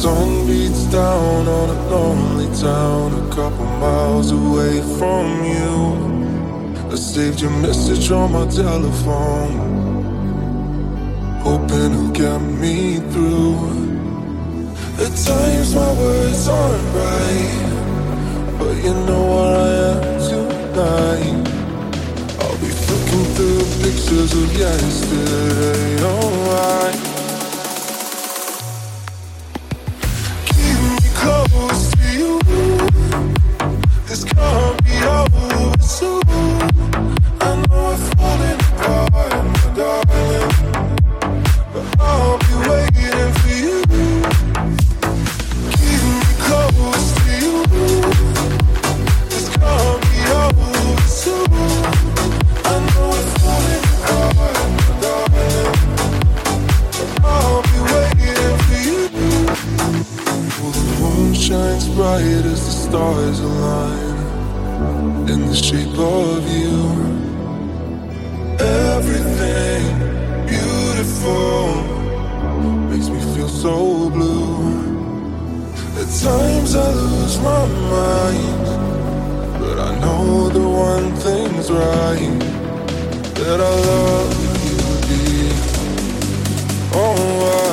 sun beats down on a lonely town a couple miles away from you. I saved your message on my telephone, hoping it'll get me through. At times my words aren't right, but you know where I am tonight. I'll be flicking through pictures of yesterday, alright. Keep me close to you, this can't be over soon. I know we're falling apart, my darling, but I'll be waiting for you. Keep me close to you, this can't be over soon. I know we're falling apart, my darling, but I'll be waiting for you. Well, the moon shines bright as the stars align in the shape of you. Everything beautiful makes me feel so blue. At times I lose my mind, but I know the one thing's right, that I love you deep. Oh,